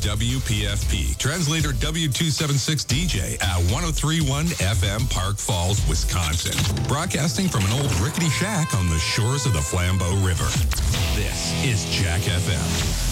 WPFP. Translator W276 DJ at 1031 FM Park Falls, Wisconsin. Broadcasting from an old rickety shack on the shores of the Flambeau River. This is Jack FM.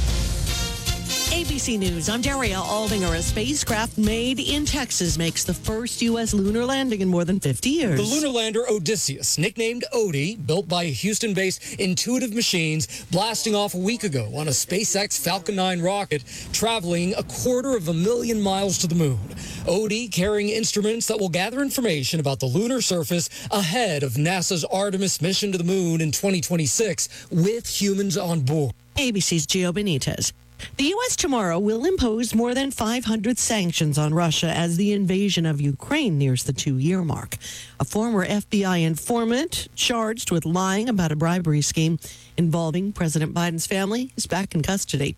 ABC News, I'm Daria Aldinger. A spacecraft made in Texas makes the first U.S. lunar landing in more than 50 years. The lunar lander Odysseus, nicknamed Odie, built by Houston-based Intuitive Machines, blasting off a week ago on a SpaceX Falcon 9 rocket, traveling 250,000 miles to the moon. Odie carrying instruments that will gather information about the lunar surface ahead of NASA's Artemis mission to the moon in 2026 with humans on board. ABC's Gio Benitez. The U.S. tomorrow will impose more than 500 sanctions on Russia as the invasion of Ukraine nears the 2-year mark. A former FBI informant charged with lying about a bribery scheme involving President Biden's family is back in custody.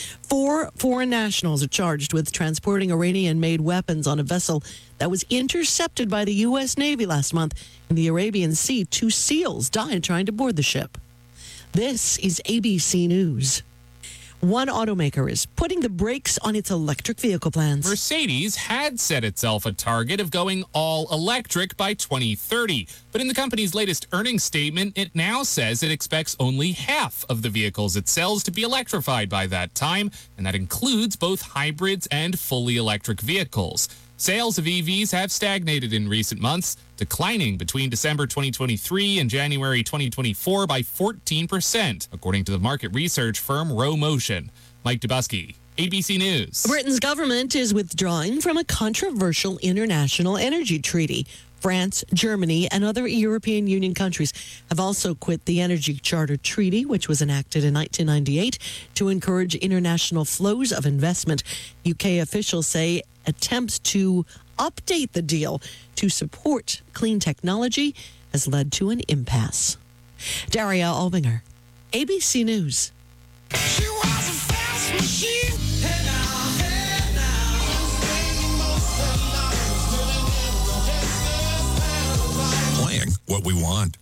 4 foreign nationals are charged with transporting Iranian-made weapons on a vessel that was intercepted by the U.S. Navy last month in the Arabian Sea. 2 SEALs died trying to board the ship. This is ABC News. One automaker is putting the brakes on its electric vehicle plans. Mercedes had set itself a target of going all electric by 2030. But in the company's latest earnings statement, it now says it expects only half of the vehicles it sells to be electrified by that time, and that includes both hybrids and fully electric vehicles. Sales of EVs have stagnated in recent months, declining between December 2023 and January 2024 by 14%, according to the market research firm RoMotion. Mike Dubusky, ABC News. Britain's government is withdrawing from a controversial international energy treaty. France, Germany, and other European Union countries have also quit the Energy Charter Treaty, which was enacted in 1998 to encourage international flows of investment. UK officials say attempts to update the deal to support clean technology has led to an impasse. Daria Albinger, ABC News. She was a fast machine. Hey now. Playing what we want.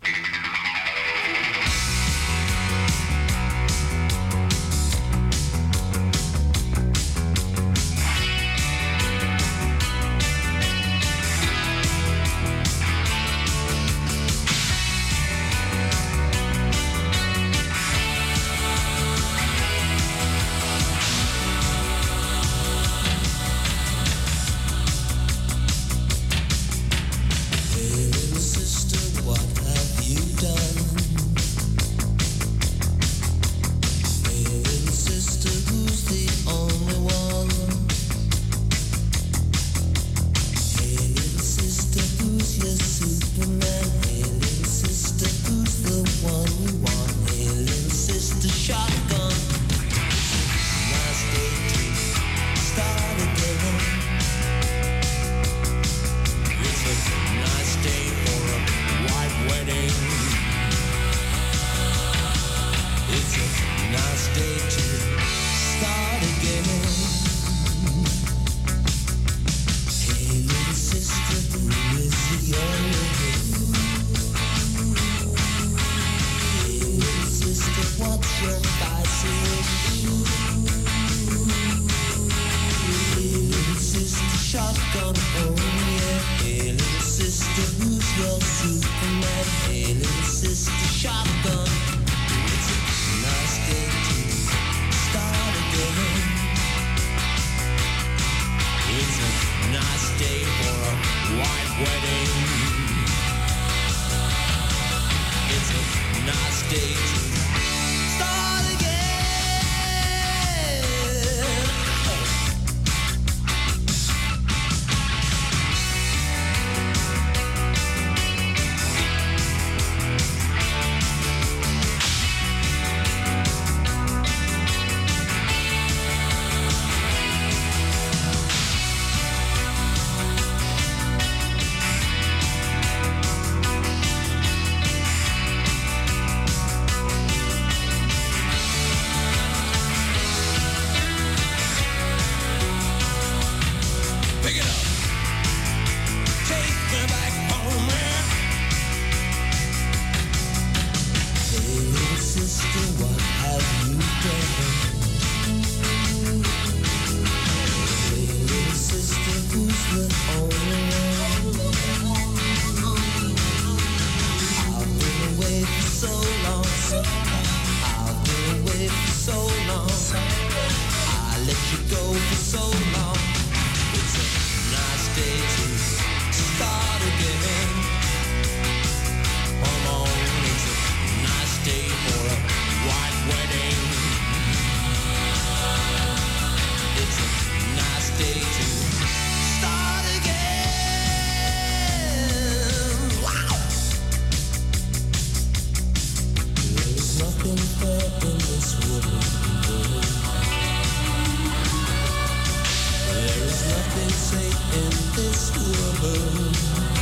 love.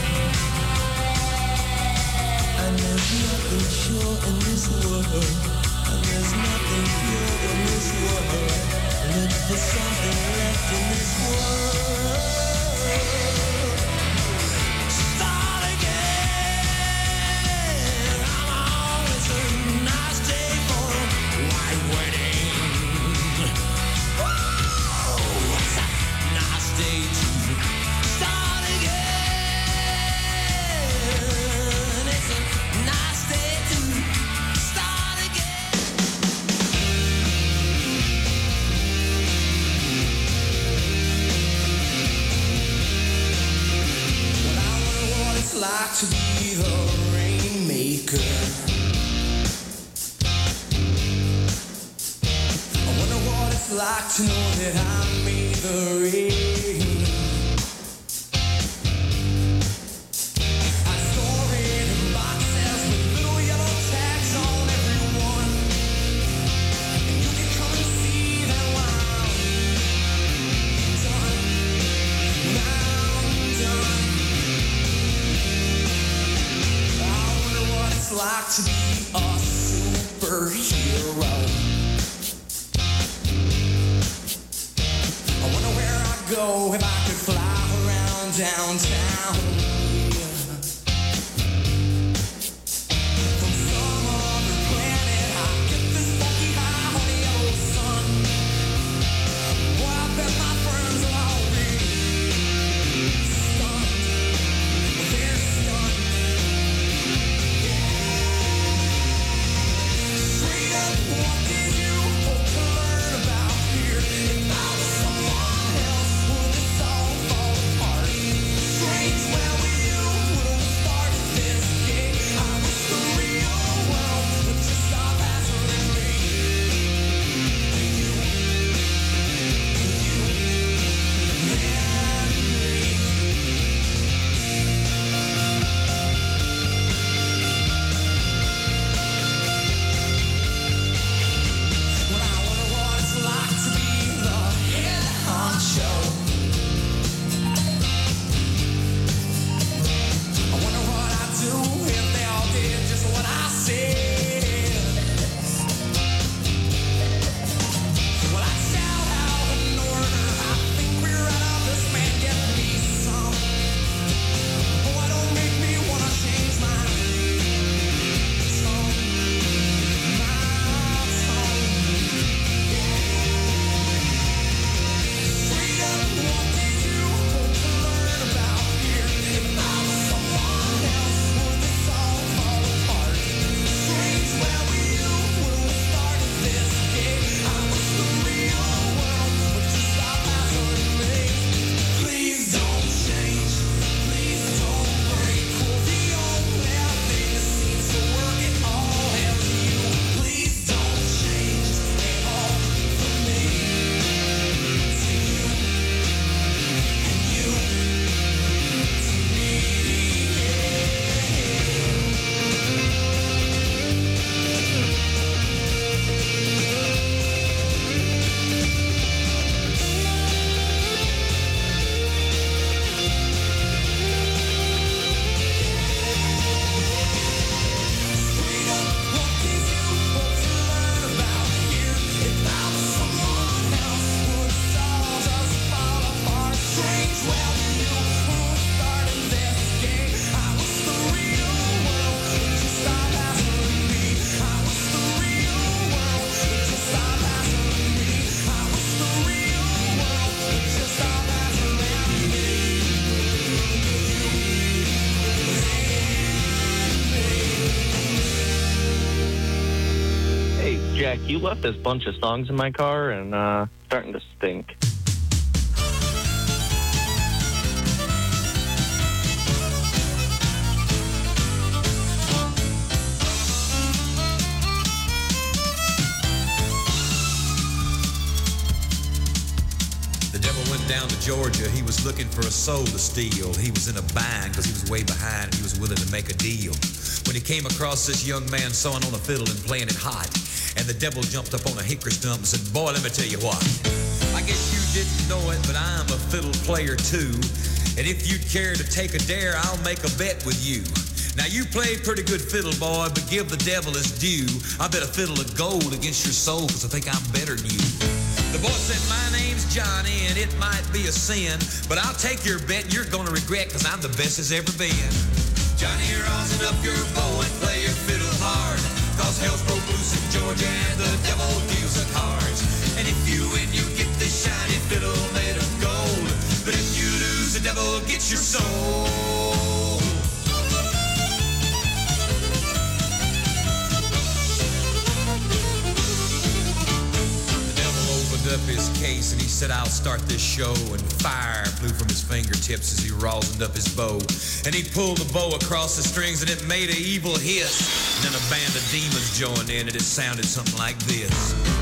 And there's nothing sure in this world. And there's nothing pure in this world. Look for something left in this world. Start again. I'm always a nice day for a white wedding. Whoa, it's a nice day to start again. It's a nice day to start again. Well, I wonder what it's like to be the rainmaker. I wonder what it's like to know that I made the rain. I store it in boxes with little yellow tags on every one. And you can come and see that when I'm done. When I'm done. I wonder what it's like to be a superhero. I wonder where I'd go if I could fly around downtown. From some other planet, I'd get this funky high on the yellow sun. Boy, I bet my friends will all be stunned. Well, they're stunned. Straight up, what did you hope to learn about here? If I was someone else, would this all fall apart? Strange, where were you when we started this game? I wish the real world would just stop answering me. You and Well, I wonder what it's like to be the head honcho. I wonder what I'd do if they all did just what I said. Well, I'd shout out an order. I think we're out of this man. Get me some. Boy, don't make me wanna change my tone. My tone. Straight up, what did you hope to learn about here? If I was someone else, would this all fall apart? Strange, where were you when we started this game? I wish the real world would just stop answering me. Please don't change, please don't break. Well, the only thing that seems to work at all is you. Please don't change at all for me. To you and you to me. Straight up, what did you hope to learn about here? If I was someone else, would this all just fall apart? Strange, where were you when we started this game? I wish the real world would just stop answering me. I wish the real world would just stop answering me. I wish the real world would just stop answering me. Hey, Jack, you left this bunch of songs in my car and starting to stink. The devil went down to Georgia. He was looking for a soul to steal. He was in a bind because he was way behind and he was willing to make a deal. When he came across this young man sawing on a fiddle and playing it hot, and the devil jumped up on a hickory stump and said, "Boy, let me tell you what. I guess you didn't know it, but I'm a fiddle player too. And if you'd care to take a dare, I'll make a bet with you. Now you play pretty good fiddle, boy, but give the devil his due. I bet a fiddle of gold against your soul, cause I think I'm better than you. The boy said, my name's Johnny, and it might be a sin, but I'll take your bet and you're gonna regret, cause I'm the best as ever been. Johnny, rosin up your bow and play your fiddle hard, cause hell's broke loose in Georgia and the devil deals the cards. And if you win, you get this shiny fiddle made of gold, but if you lose, the devil gets your soul. Up his case and he said, I'll start this show, and fire flew from his fingertips as he rosined up his bow, and he pulled the bow across the strings and it made an evil hiss, and then a band of demons joined in and it sounded something like this.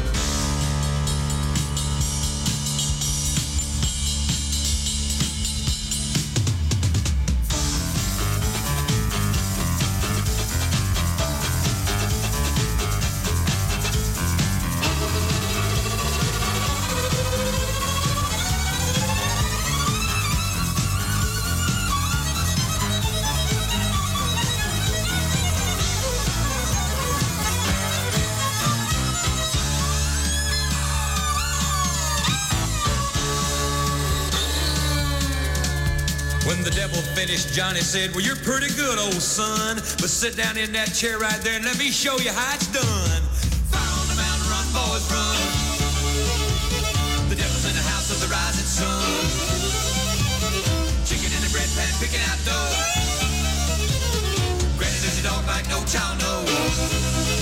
When the devil finished, Johnny said, well, you're pretty good, old son, but sit down in that chair right there and let me show you how it's done. Fire on the mountain, run, boys, run. The devil's in the house of the rising sun. Chicken in the bread pan, picking out dough. Granny, does your dog bite? No child knows.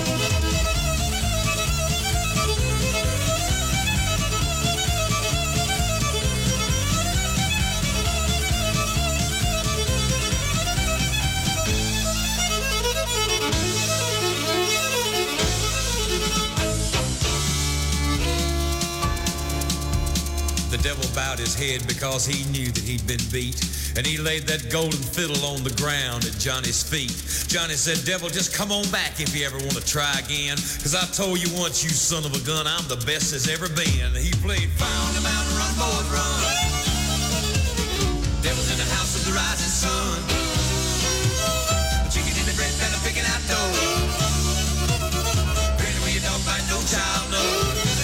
The devil bowed his head because he knew that he'd been beat, and he laid that golden fiddle on the ground at Johnny's feet. Johnny said, devil, just come on back if you ever want to try again, cause I told you once, you son of a gun, I'm the best there's ever been. He played Fire on the Mountain, Run, Boys, Run. Devil's in the house of the rising sun. Chicken in the bread pan, picking out dough. Granny, where your dog bite, no child knows.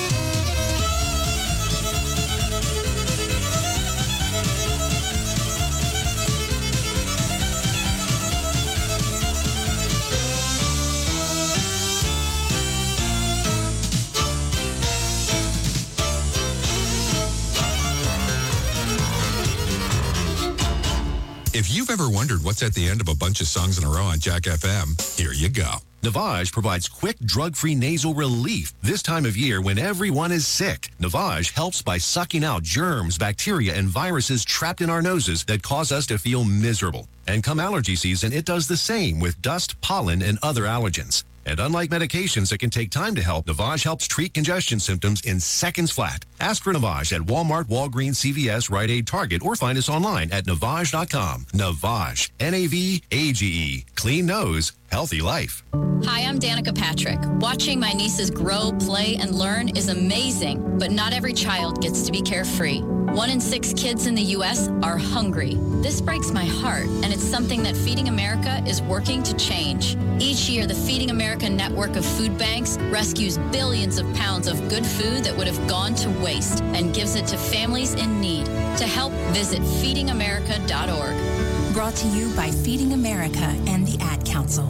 If you've ever wondered what's at the end of a bunch of songs in a row on Jack FM, here you go. Navage provides quick, drug-free nasal relief this time of year when everyone is sick. Navage helps by sucking out germs, bacteria, and viruses trapped in our noses that cause us to feel miserable. And come allergy season, it does the same with dust, pollen, and other allergens. And unlike medications that can take time to help, Navage helps treat congestion symptoms in seconds flat. Ask for Navage at Walmart, Walgreens, CVS, Rite Aid, Target, or find us online at Navage.com. Navage. N-A-V-A-G-E. Clean nose, healthy life. Hi, I'm Danica Patrick. Watching my nieces grow, play, and learn is amazing, but not every child gets to be carefree. 1 in 6 kids in the U.S. are hungry. This breaks my heart, and it's something that Feeding America is working to change. Each year, the Feeding America network of food banks rescues billions of pounds of good food that would have gone to waste and gives it to families in need. To help, visit feedingamerica.org. Brought to you by Feeding America and the Ad Council.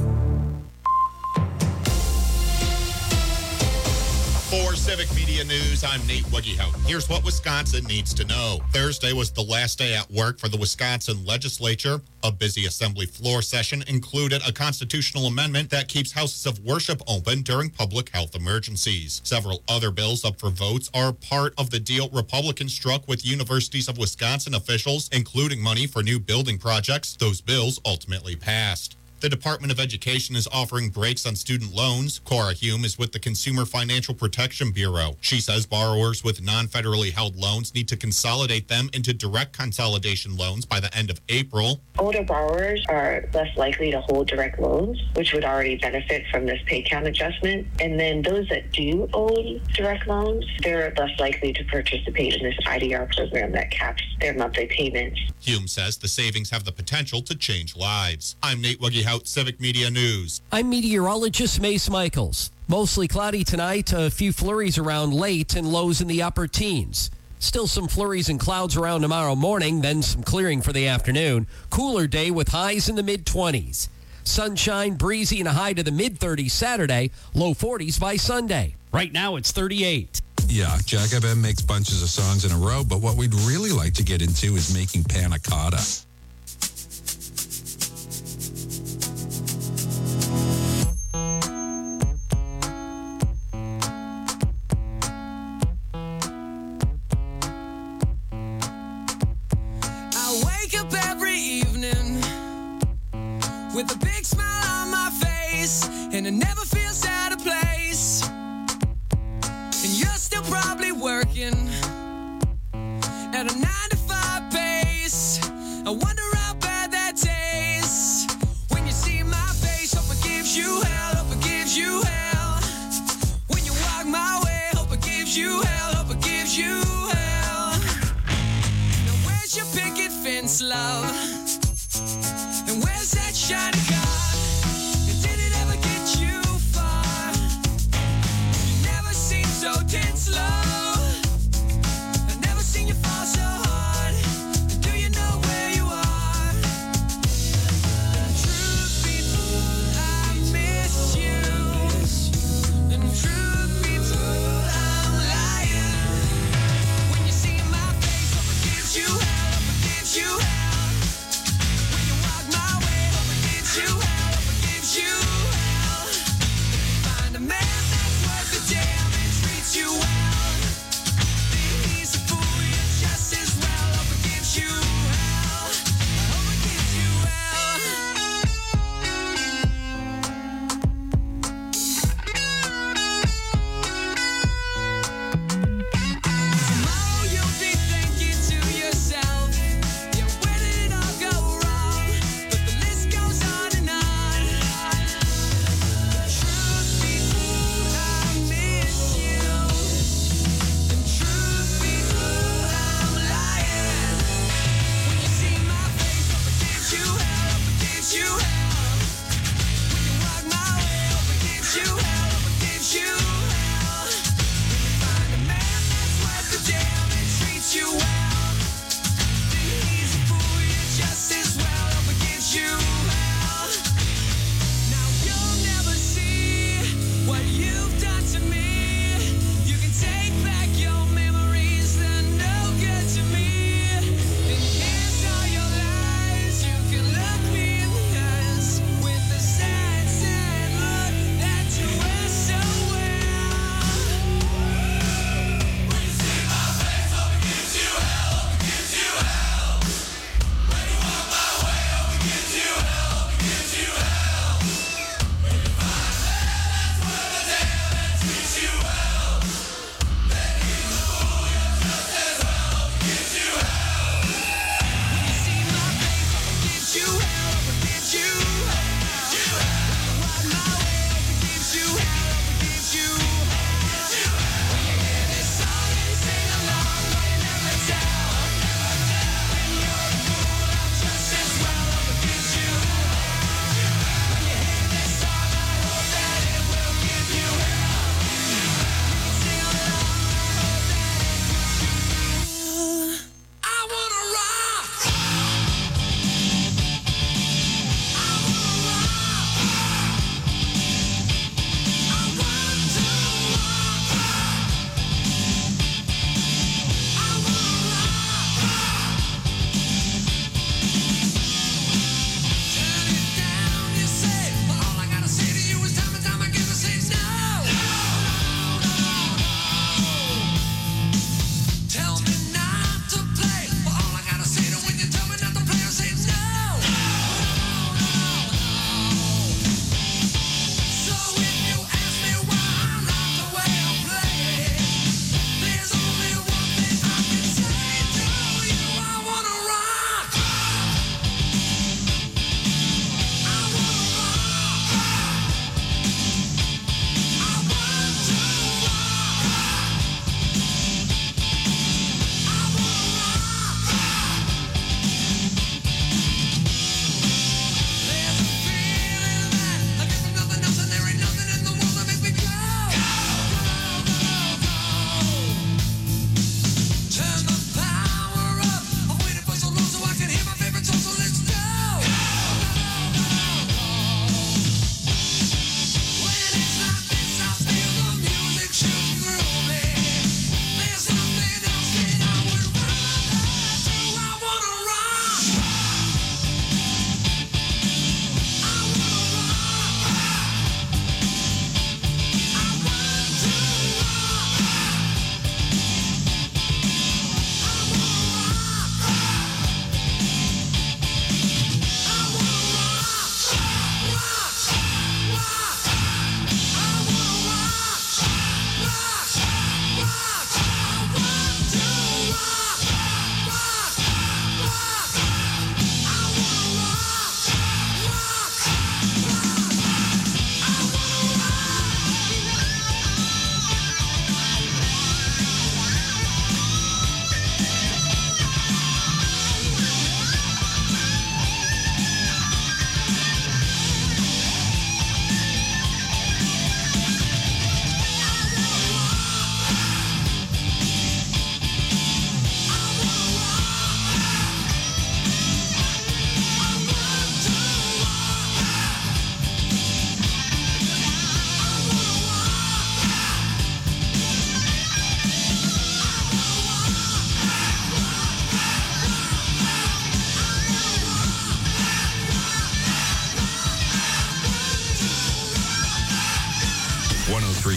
For Civic Media News, I'm Nate Wuggyhoughton. Here's what Wisconsin needs to know. Thursday was the last day at work for the Wisconsin legislature. A busy assembly floor session included a constitutional amendment that keeps houses of worship open during public health emergencies. Several other bills up for votes are part of the deal Republicans struck with Universities of Wisconsin officials, including money for new building projects. Those bills ultimately passed. The Department of Education is offering breaks on student loans. Cora Hume is with the Consumer Financial Protection Bureau. She says borrowers with non-federally held loans need to consolidate them into direct consolidation loans by the end of April. Older borrowers are less likely to hold direct loans, which would already benefit from this pay count adjustment. And then those that do own direct loans, they're less likely to participate in this IDR program that caps their monthly payments. Hume says the savings have the potential to change lives. I'm Nate Wuggehout, Civic Media News. I'm meteorologist Mace Michaels. Mostly cloudy tonight, a few flurries around late and lows in the upper teens. Still some flurries and clouds around tomorrow morning, then some clearing for the afternoon. Cooler day with highs in the mid-20s. Sunshine, breezy, and a high to the mid-30s Saturday, low 40s by Sunday. Right now it's 38. Yeah, Jack FM makes bunches of songs in a row, but what we'd really like to get into is making panna cotta. I wake up every evening with a big smile on my face, and it never feels out of place. And you're still probably working at a 9-to-5 pace. I wonder how bad that tastes when you see my face. Hope it gives you hell, hope it gives you hell. When you walk my way, hope it gives you hell, hope it gives you hell. Now where's your picket fence, love? And where's that shiny car? And did it ever get you far? You never seem so tense, love. I've never seen you fall so hard. And do you know where you are? And truth be told, I miss you. And truth be told, I'm lying. When you see my face, hope it gives you hell, hope it gives you hell. When you walk my way, hope it gives you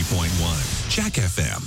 103.1 Jack FM.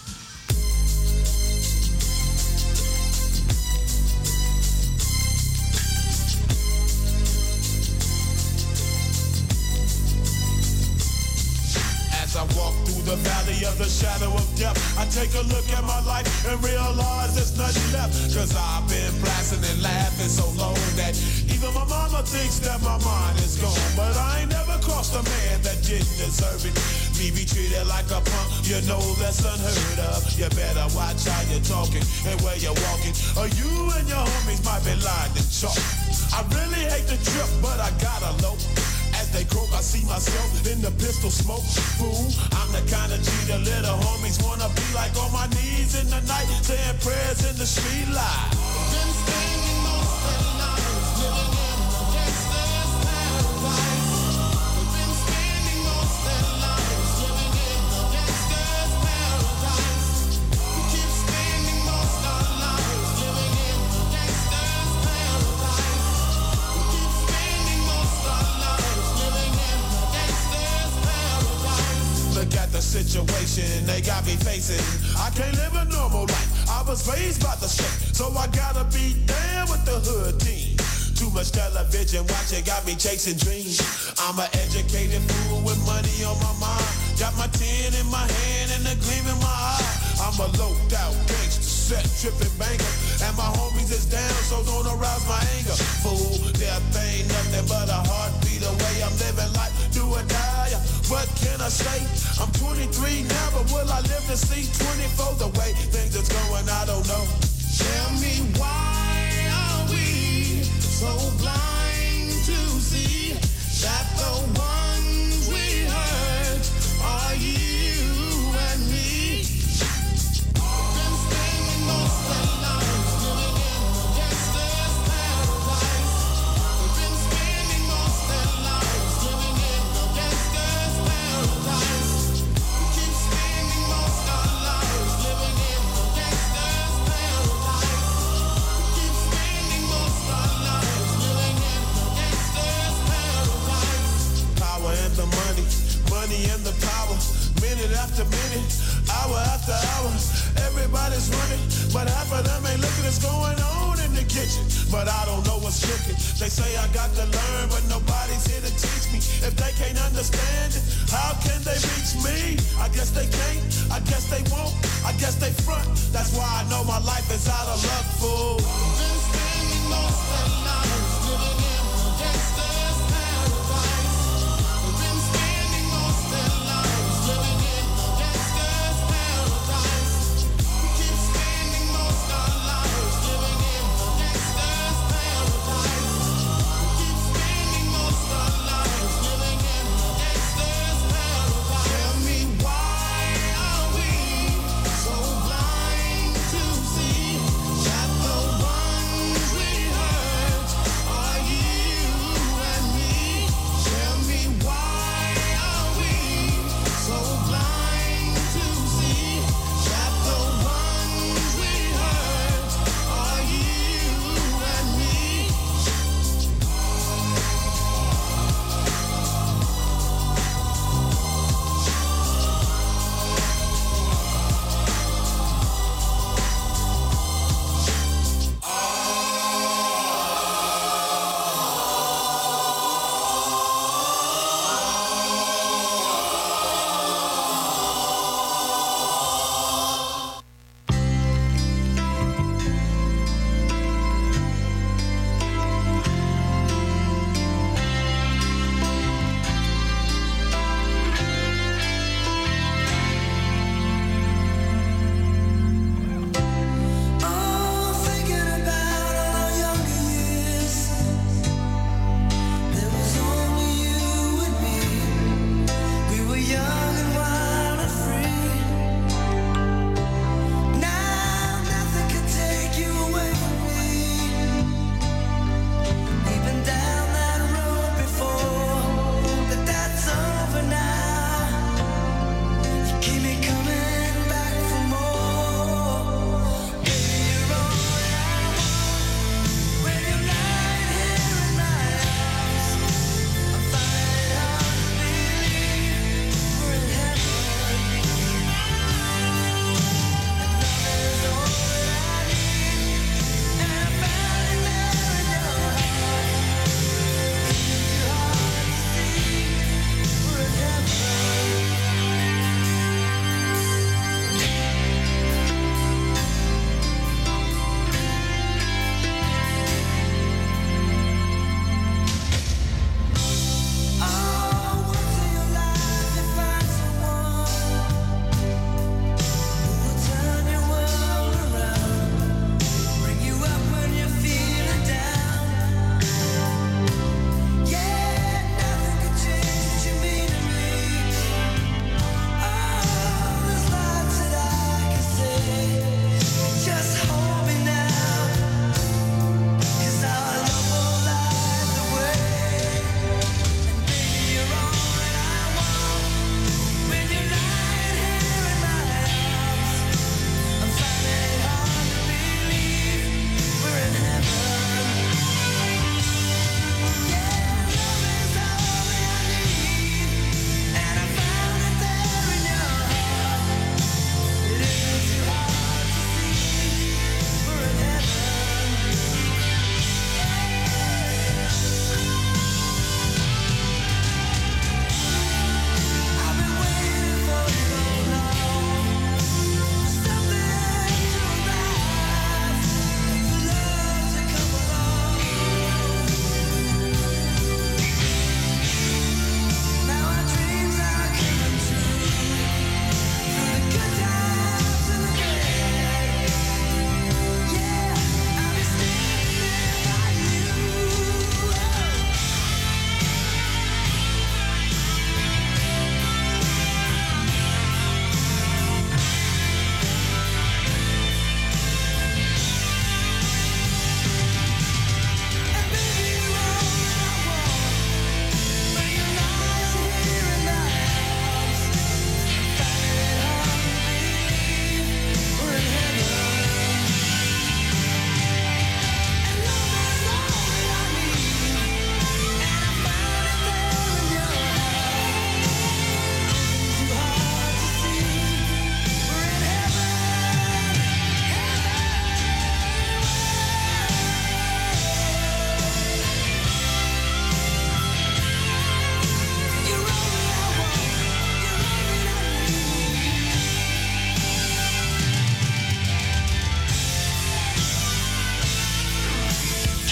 As I walk through the valley of the shadow of death, I take a look at my life and realize there's nothing left. Cause I've been blasting and laughing so long that even my mama thinks that my mind is gone. But I ain't never crossed a man that didn't deserve it. Me be treated like a punk, you know that's unheard of. You better watch how you're talking and where you're walking, or you and your homies might be lined in chalk. I really hate the trip, but I gotta low. As they croak, I see myself in the pistol smoke. Fool, I'm the kind of G the little homies wanna be like, on my knees in the night, saying prayers in the street light. Been spending most of the nights living in a gangster's paradise. Been spending most of the nights living in a gangster's paradise. We keep spending most of the nights living in a gangster's paradise. We keep spending most of the nights living in a gangster's paradise. Look at the situation they got me facing. I can't live a normal life. I was raised by the street, so I gotta be down with the hood team. Too much television watching got me chasing dreams. I'm an educated fool with money on my mind. Got my 10 in my hand and a gleam in my eye. I'm a loped out gangster, set tripping banker, and my homies is down, so don't arouse my anger. Fool, death ain't nothing but a heartbeat away. I'm living life, do or die. What can I say? I'm 23 now, but will I live to see 24? The way things is going, I don't know. Tell me why are we so blind to see that the ones we hurt are you and me? Been spending most of the nights living in a gangster's paradise. We've been spending most of the nights living in a gangster's paradise. We keep spending most of the nights living in a gangster's paradise. We keep spending most of the nights living in a gangster's paradise. Power and the money, money and the power. Minute after minute, hour after hour, everybody's running, but half of them ain't looking what's going on in the kitchen. But I don't know what's cooking. They say I got to learn, but nobody's here to teach me. If they can't understand it, how can they reach me? I guess they can't, I guess they won't, I guess they front. That's why I know my life is out of luck, fool. Been spending most of the nights living in a gangster's paradise. We've been spending most of the nights living in a gangster's paradise. We keep spending most of the nights living in a gangster's paradise. We keep spending most of the nights living in a gangster's paradise. Tell me why are we so blind to see that the ones we hurt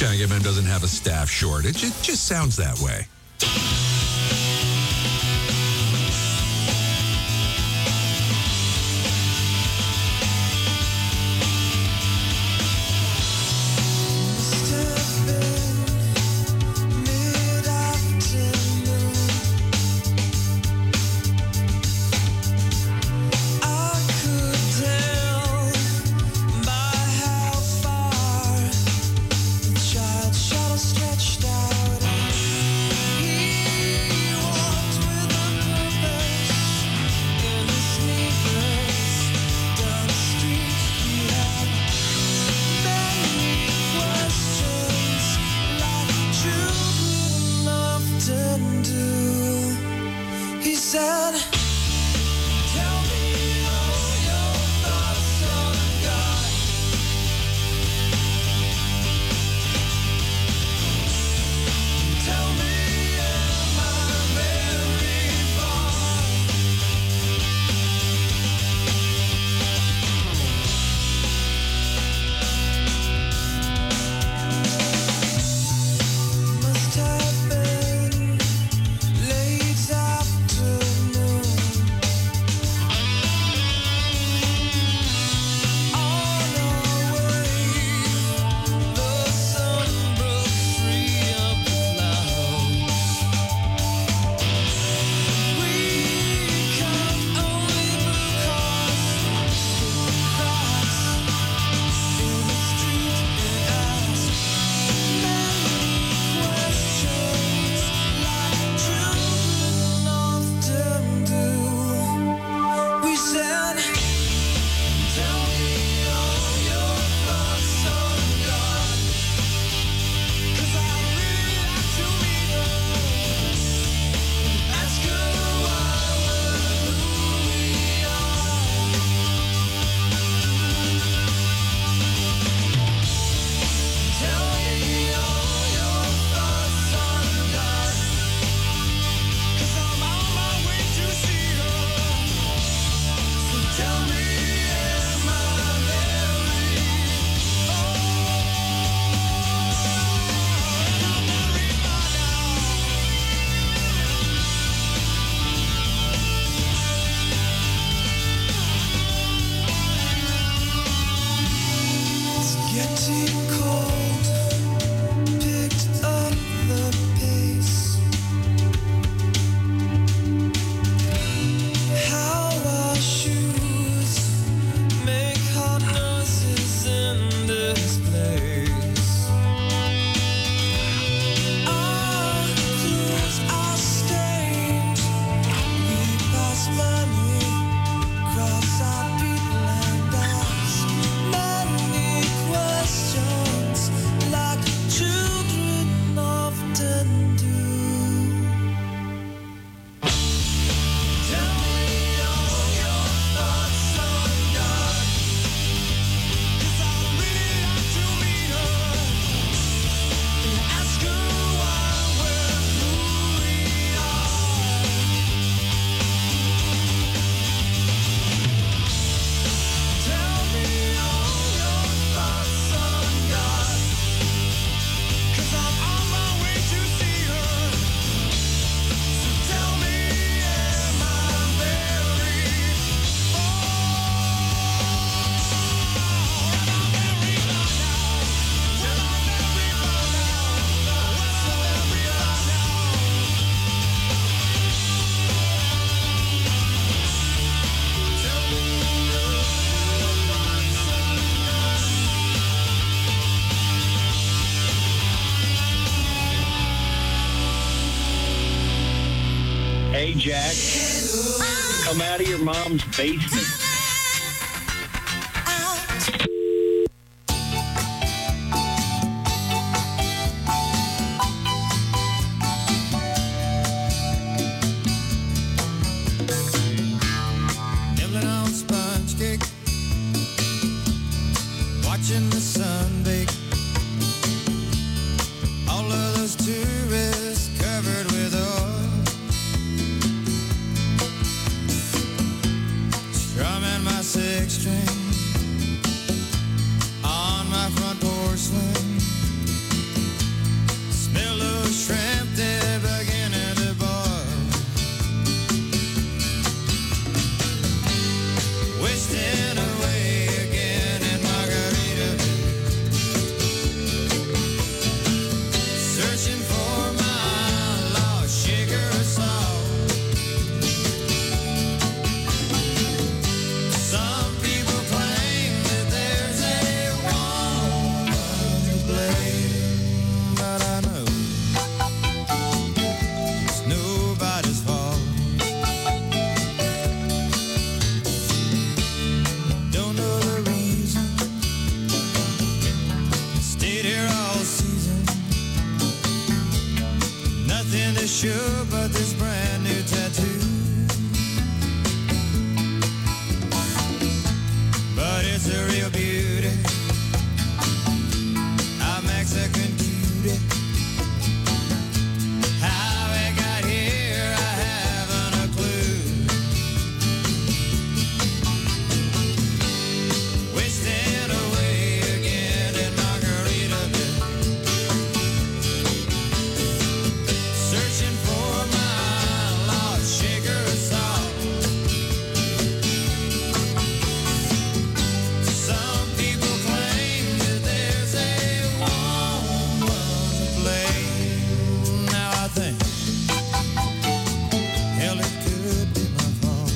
Sangamon doesn't have a staff shortage. It just sounds that way. Hey, Jack, come out of your mom's basement. Nibbling on sponge cake, watching the sun bake. All of those tourists covered with oil. Strumming really sure about this brand new tattoo. But it's a real beauty, a Mexican cutie. How it got here, I haven't a clue. Wasting away again in Margaritaville, searching for my lost sugar and salt. Some people claim that there's a woman to blame. Now I think, hell, it could be my fault.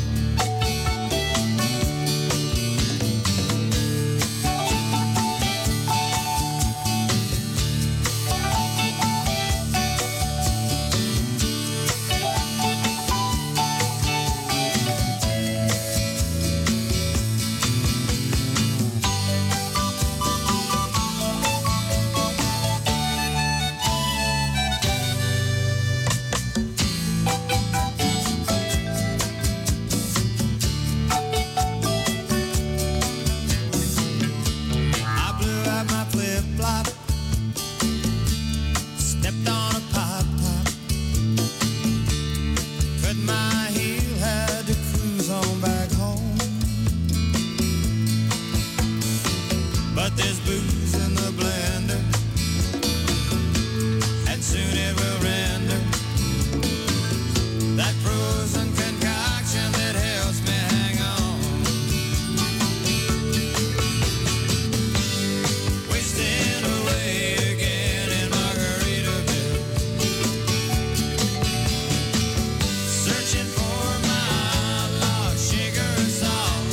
I blew out my flip-flop, stepped on a pop-top, cut my heel, had to cruise on back home. But there's booze in the blender, and soon it will render that frozen concoction that helps me hang on. Wasting away again in Margaritaville, searching for my lost sugar and salt.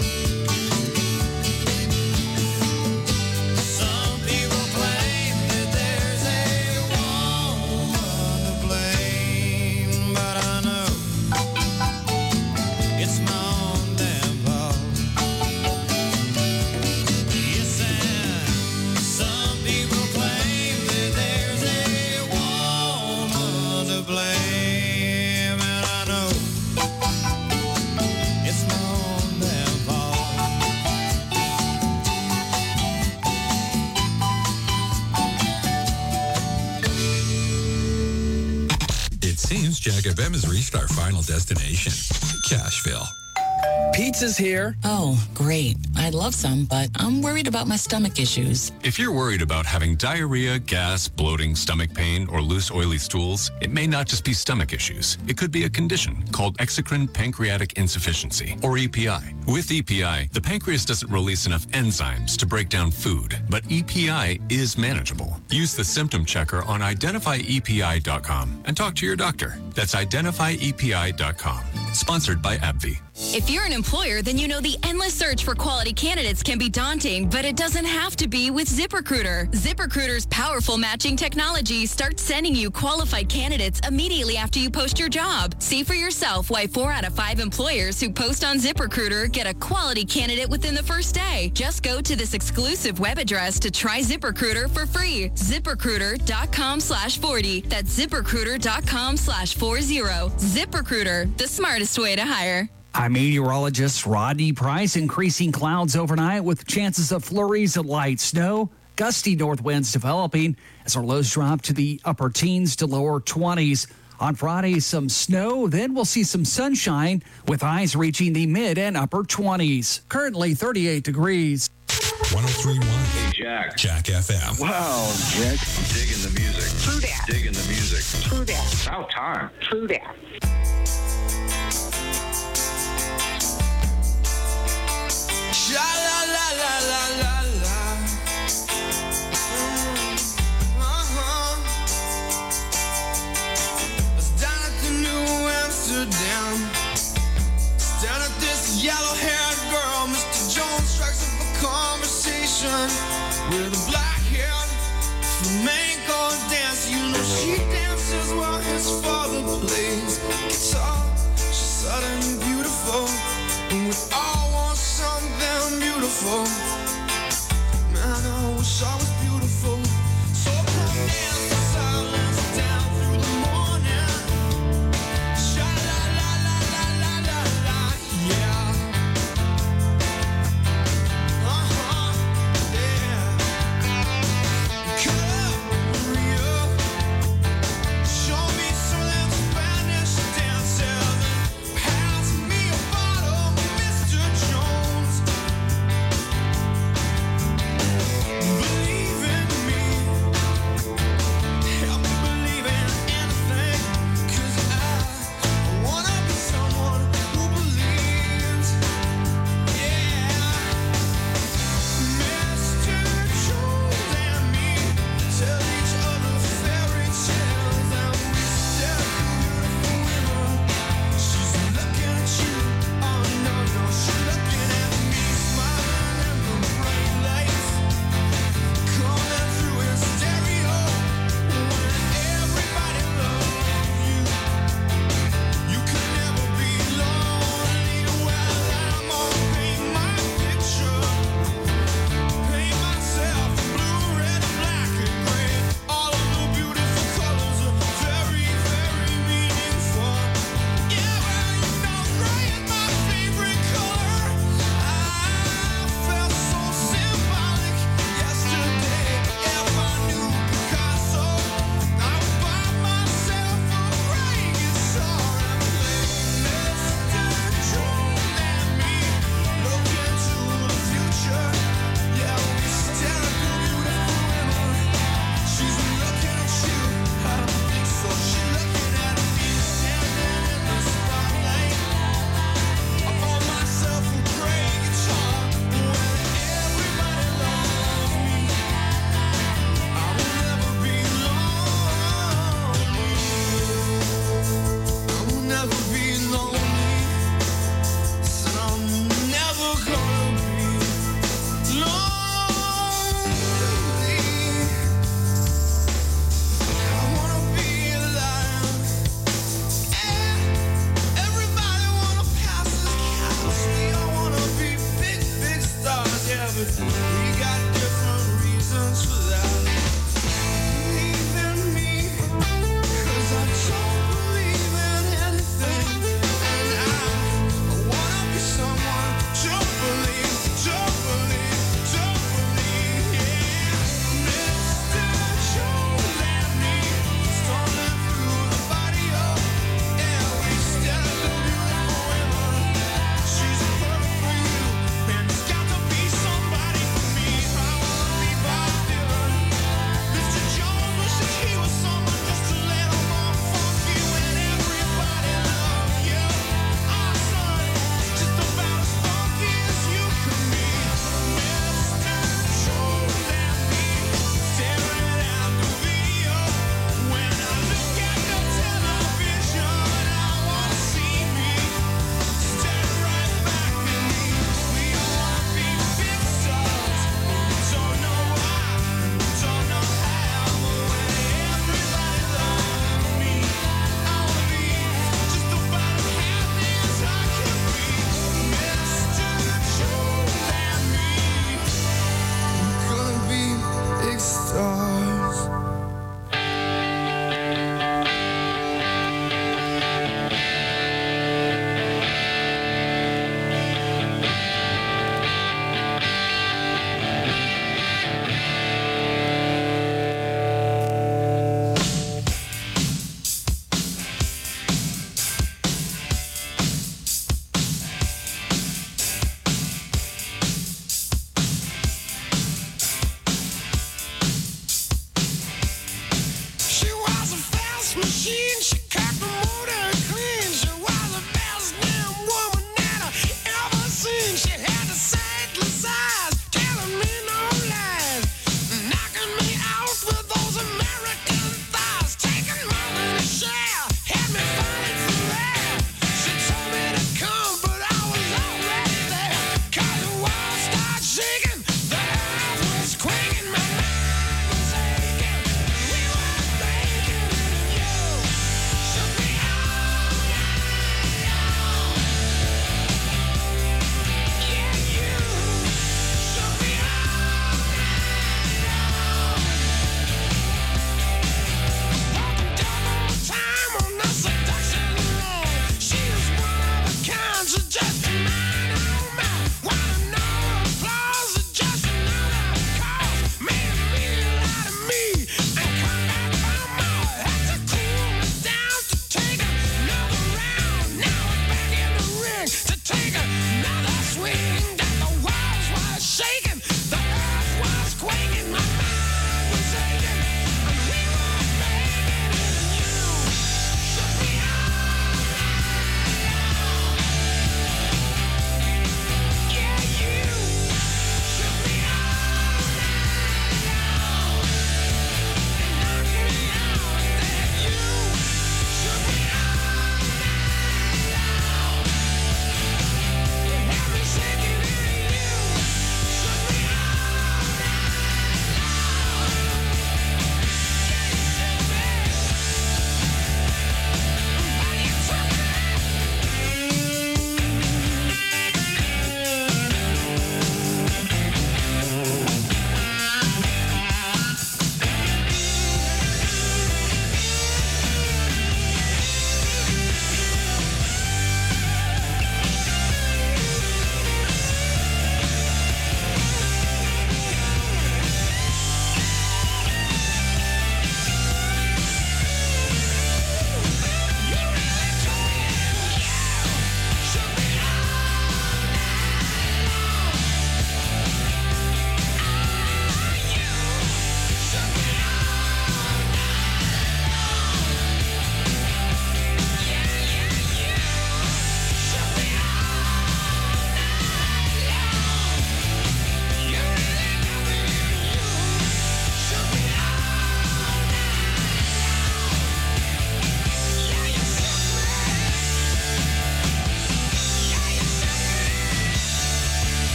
Some people claim that there's a woman to blame, but I know it's my own damn fault. Yes, and some people claim that there's a woman to blame, and I know it's my own damn fault. It seems Jack FM has reached our final destination, Cashville. Pizza's here. Oh, great. I'd love some, but I'm worried about my stomach issues. If you're worried about having diarrhea, gas, bloating, stomach pain, or loose, oily stools, it may not just be stomach issues. It could be a condition called exocrine pancreatic insufficiency, or EPI. With EPI, the pancreas doesn't release enough enzymes to break down food, but EPI is manageable. Use the symptom checker on identifyepi.com and talk to your doctor. That's identifyepi.com. Sponsored by AbbVie. If you're an employer, then you know the endless search for quality candidates can be daunting, but it doesn't have to be with ZipRecruiter. ZipRecruiter's powerful matching technology starts sending you qualified candidates immediately after you post your job. See for yourself why 4 out of 5 employers who post on ZipRecruiter get a quality candidate within the first day. Just go to this exclusive web address to try ZipRecruiter for free. ZipRecruiter.com/40. That's ZipRecruiter.com/40. ZipRecruiter, the smartest way to hire. I'm meteorologist Rodney Price. Increasing clouds overnight with chances of flurries of light snow. Gusty north winds developing as our lows drop to the upper teens to lower 20s. On Friday, some snow. Then we'll see some sunshine with highs reaching the mid and upper 20s. Currently 38 degrees. 103.1. Hey, Jack. Jack FM. Wow, Jack. I'm digging the music. True that. Digging the music. True that. About time. True that. Sha-la-la-la-la-la-la. Was down at the New Amsterdam. Down at this yellow-haired girl, Mr. Jones strikes up a conversation with a black-haired flamenco dancer. You know she dances while his father plays guitar.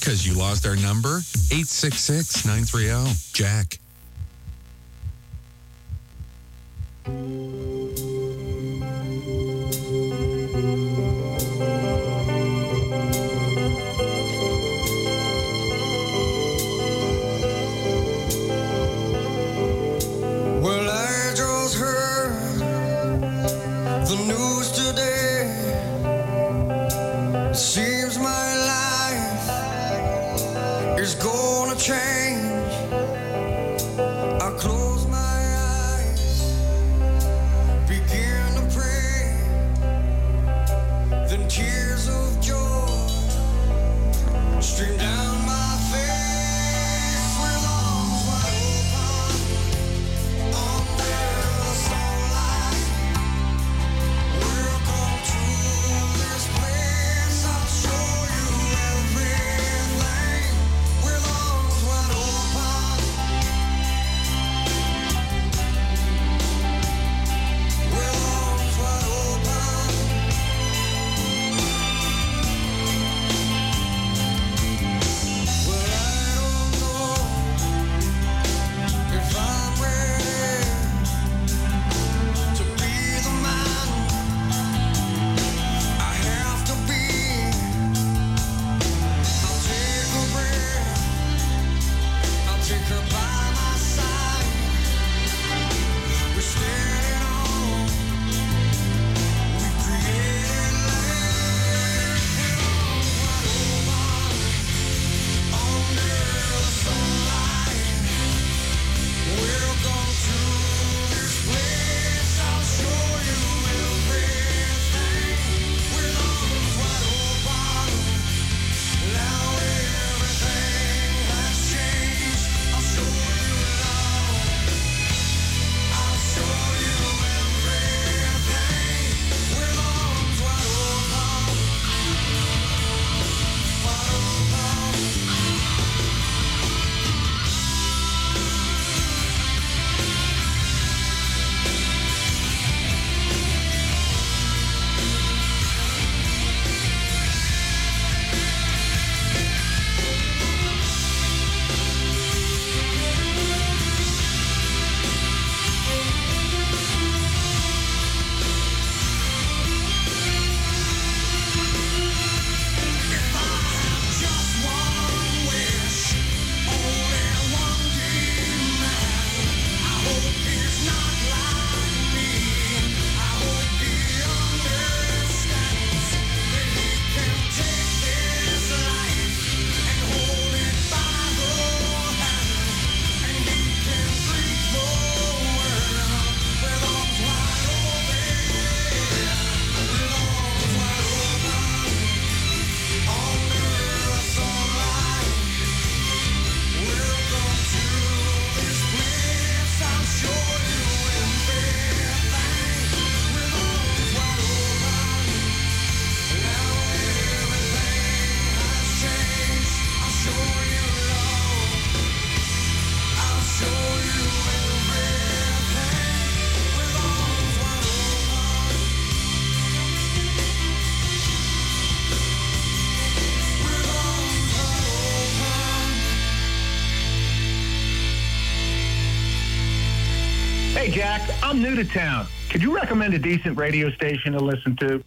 because you lost our number? 866-930-JACK. Well, I just heard the news today. It seems my life is gonna change. I close my eyes, begin to pray. Then tears of joy stream down my face with arms wide open. Under the sunlight, welcome to this place. I'll show you everything with arms wide open. With arms wide open. Well, I don't know if I'm ready to be the man I have to be. I'll take a breath, I'll take her by my side. We're standing on, we created land with arms wide open. Under the sunlight, welcome to this place. I'll show you everything with arms wide open. Now everything has changed. I'll show you love. I'll show you everything with arms wide open. Wide open. Just one wish, only one demand. I hope he's not like me. I hope he understands that he can take this life and hold it by the hand, and he can greet the world with arms wide open. With arms wide open. Under the sunlight, welcome to this place. I'll show you everything with arms wide open. Now everything has changed. I'll show you love. I'll show you everything with arms wide open. With arms wide open. Hey, Jack, I'm new to town. Could you recommend a decent radio station to listen to?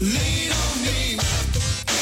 Leave